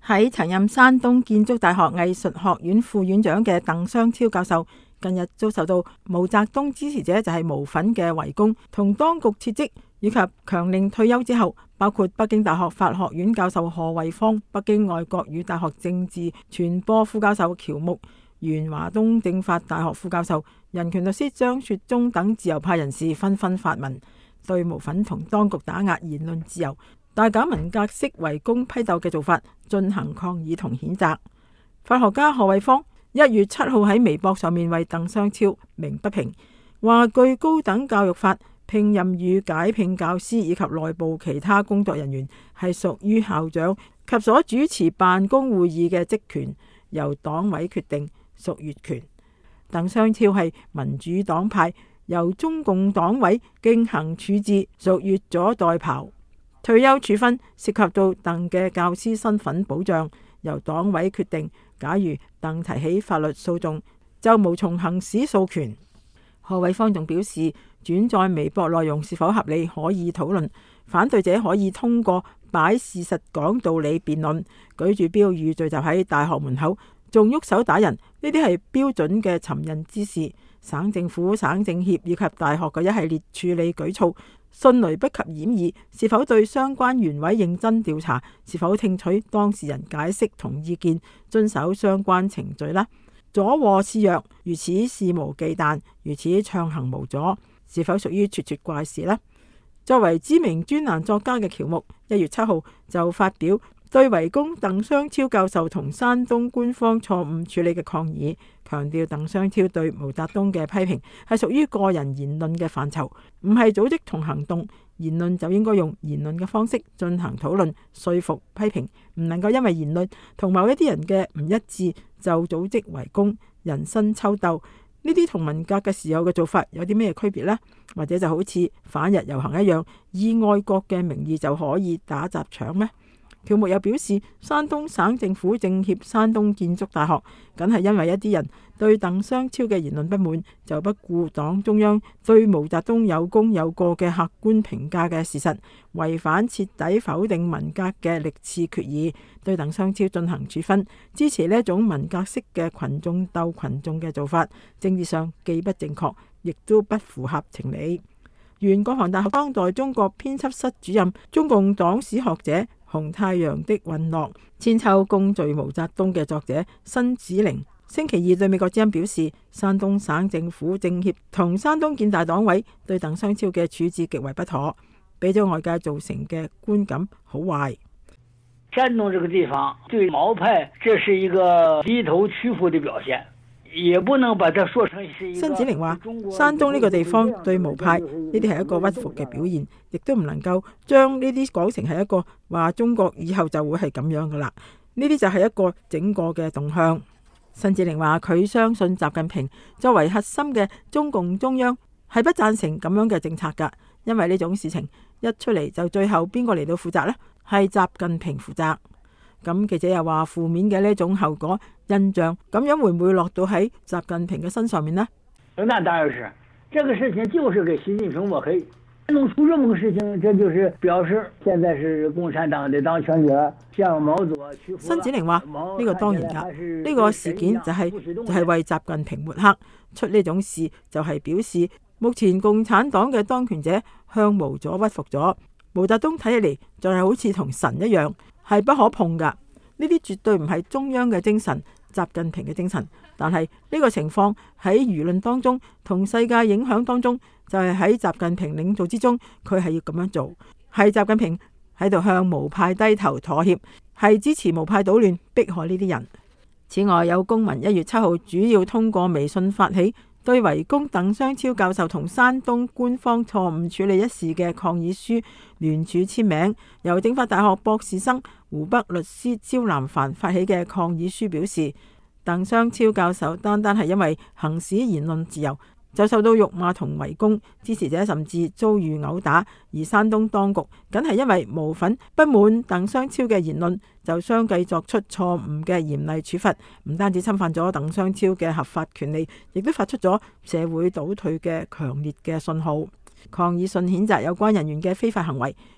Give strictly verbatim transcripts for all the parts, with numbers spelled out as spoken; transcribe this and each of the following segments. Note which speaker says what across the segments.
Speaker 1: 喺曾任山東建築大學藝術學院副院長嘅鄧雙超教授，近日遭受到毛澤東支持者就係毛粉嘅圍攻，同當局撤職以及強令退休之後，包括北京大學法學院教授何惠芳、北京外國語大學政治傳播副教授喬木、原華東政法大學副教授、人權律師張雪忠等自由派人士紛紛發文，對毛粉同當局打壓言論自由、大搞文革式圍攻批鬥嘅做法進行抗議同譴責。法學家何惠芳一月七號喺微博上面為鄧雙超鳴不平，話據高等教育法，聘任與解聘教師以及內部其他工作人員係屬於校長及所主持辦公會議嘅職權，由黨委決定，屬越權。鄧雙超係民主黨派，由中共黨委進行處置，屬越俎代庖。退休處分涉及到鄧嘅教師身份保障，由黨委決定。假如鄧提起法律訴訟，就無從行使訴權。何惠芳仲表示，轉載微博內容是否合理可以討論，反對者可以通過擺事實講道理辯論，舉住標語聚集喺大學門口，仲喐手打人，呢啲係標準嘅尋釁滋事。省政府、省政協以及大學嘅一系列處理舉措，迅雷不及掩耳。是否對相關原委認真調查？是否聽取當事人解釋同意見，遵守相關程序呢？阻禍肆虐，如此肆無忌憚，如此暢行無阻，是否屬於咄咄怪事呢？作為知名專欄作家嘅喬木，一月七號就發表對圍攻鄧雙超教授同山東官方錯誤處理嘅抗議，強調鄧雙超對毛澤東嘅批評係屬於個人言論嘅範疇，唔係組織同行動。言論就應該用言論嘅方式進行討論、說服、批評，唔能夠因為言論同某一啲人嘅唔一致就組織圍攻、人身抽鬥。呢啲同文革嘅時候嘅做法有啲咩區別呢？或者就好似反日遊行一樣，以愛國嘅名義就可以打砸搶咩？喬木又表示，山東省政府政協、山東建築大學，梗係因為一啲人對鄧雙超嘅言論不滿，就不顧黨中央對毛澤東有功有過嘅客觀評價嘅事實，違反徹底否定文革嘅歷次決議，對鄧雙超進行處分，支持呢一種文革式嘅群眾鬥群眾嘅做法，政治上既不正確，亦都不符合情理。原國防大學當代中國編輯室主任、中共黨史學者、紅太陽的隕落、千秋公罪毛澤東嘅作者辛芷玲，星期二對美國之音表示，山東省政府政協同山東建大黨委對鄧雙超嘅處置極為不妥，俾咗外界造成嘅觀感好壞。
Speaker 2: 山東這個地方對毛派，這是一個低頭屈服的表現。也不能把它說成是一個。
Speaker 1: 辛芷玲話，山東呢個地方對毛派呢啲係一個屈服嘅表現，亦都唔能夠將呢啲講成係一個話中國以後就會係咁樣噶啦。呢啲就係一個整個嘅動向。辛芷玲話佢相信習近平作為核心嘅中共中央係不贊成咁樣嘅政策噶，因為呢種事情一出嚟就最後邊個嚟到負責呢？係習近平負責。咁記者又話，負面嘅呢種後果印象咁樣會唔會落到喺習近平嘅身上面呢？
Speaker 2: 那當然是，這個事情就是給習近平抹黑，弄出這麼個事情，這就是表示現在是共產黨的當權者向毛左屈服。
Speaker 1: 辛芷玲話：呢個當然噶，呢個事件就係就係為習近平抹黑，出呢種事就係表示目前共產黨嘅當權者向毛左屈服咗。毛澤東睇起嚟就係好似同神一樣，係不可碰噶。呢啲絕對唔係中央嘅精神，習近平嘅精神。但係呢個情況喺輿論當中同世界影響當中，就係喺習近平領導之中，佢係要咁樣做，係習近平喺度向毛派低頭妥協，係支持毛派搗亂，迫害呢啲人。此外，有公民一月七號主要通過微信發起對圍攻鄧雙超教授同山東官方錯誤處理一事嘅抗議書聯署簽名，由政法大學博士生、湖北律師焦南凡發起嘅抗議書表示，鄧雙超教授單單係因為行使言論自由就受到辱罵同圍攻，支持者甚至遭遇毆打，而山東當局僅係因為毛粉不滿鄧雙超嘅言論，就相繼作出錯誤嘅嚴厲處罰，唔單止侵犯咗鄧雙超嘅合法權利，亦都發出咗社會倒退嘅強烈嘅信號。抗議信譴責有關人員嘅非法行為，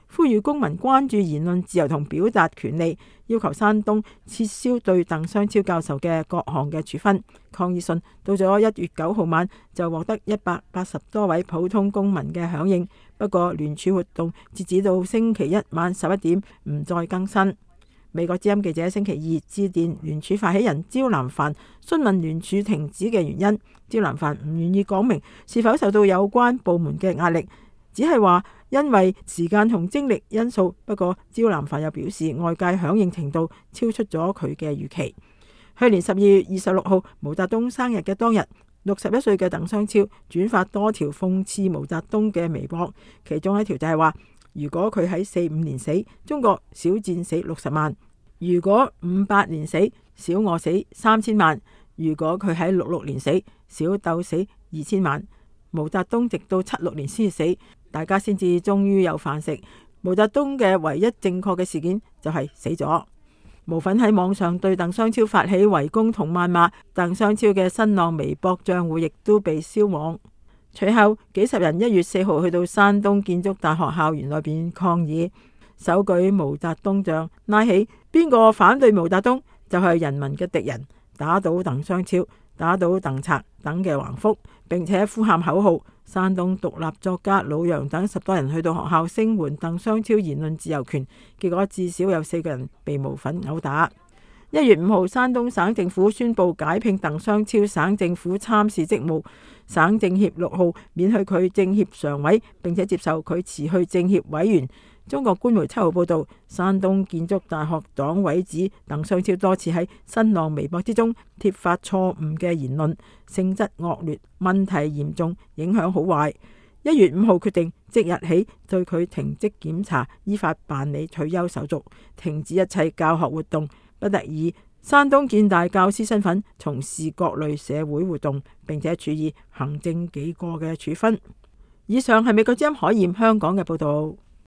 Speaker 1: 呼籲公民關注言論自由同表達權利，要求山東撤銷對鄧雙超教授嘅各項嘅處分。抗議信到咗一月九號晚就獲得一百八十多位普通公民嘅響應，不過聯署活動截止到星期一晚十一點唔再更新。美國之音記者星期二致電聯署發起人焦南帆，詢問聯署停止嘅原因。焦南帆唔願意講明是否受到有關部門嘅壓力，只係話因為時間同精力因素。不過焦南帆又表示，外界響應程度超出咗佢嘅預期。去年十二月二十六號毛澤東生日嘅當日，六十一歲嘅鄧雙超轉發多條諷刺毛澤東嘅微博，其中一條就係話，如果佢喺四五年死，中國少戰死六十萬；如果五八年死，少餓死三千萬；如果佢喺六六年死，少鬥死二千萬。毛澤東直到七六年先死，大家先至終於有飯食。毛澤東嘅唯一正確嘅事件就係死咗。毛粉喺網上對鄧雙超發起圍攻同謾罵，鄧雙超嘅新浪微博賬戶亦都被消亡。隨後幾十人一月四號去到山東建築大學校園內邊抗議，手舉毛澤東像，拉起邊個反對毛澤東就係人民嘅敵人，打倒鄧雙超，打倒鄧賊等嘅橫幅，並且呼喊口號。山東獨立作家魯陽等十多人去到學校聲援鄧雙超言論自由權，結果至少有四個人被毛粉毆打。一月五號，山東省政府宣布解聘鄧雙超省政府參事職務，省政協六號免去佢政協常委，並且接受佢辭去政協委員。中國官媒七號報道，山東建築大學黨委指鄧雙超多次喺新浪微博之中貼發錯誤嘅言論，性質惡劣，問題嚴重，影響好壞。一月五號決定即日起對佢停職檢查，依法辦理退休手續，停止一切教學活動，不得以山東建大教師身份從事各類社會活動，並且處以行政記過嘅處分。以上係美國之音海燕香港嘅報道。